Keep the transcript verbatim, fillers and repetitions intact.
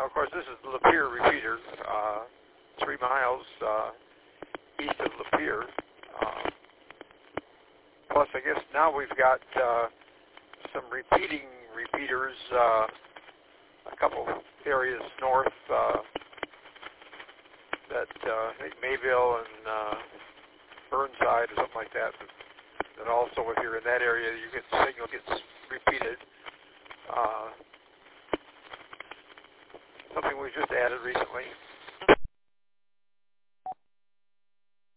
of course, this is the Lapeer repeater, uh, three miles uh, east of Lapeer. Uh, plus, I guess now we've got uh, some repeating repeaters, uh, a couple areas north, uh, that uh, I think Mayville and uh, Burnside or something like that. And also, if you're in that area, you get the signal gets repeated. Uh, something we just added recently.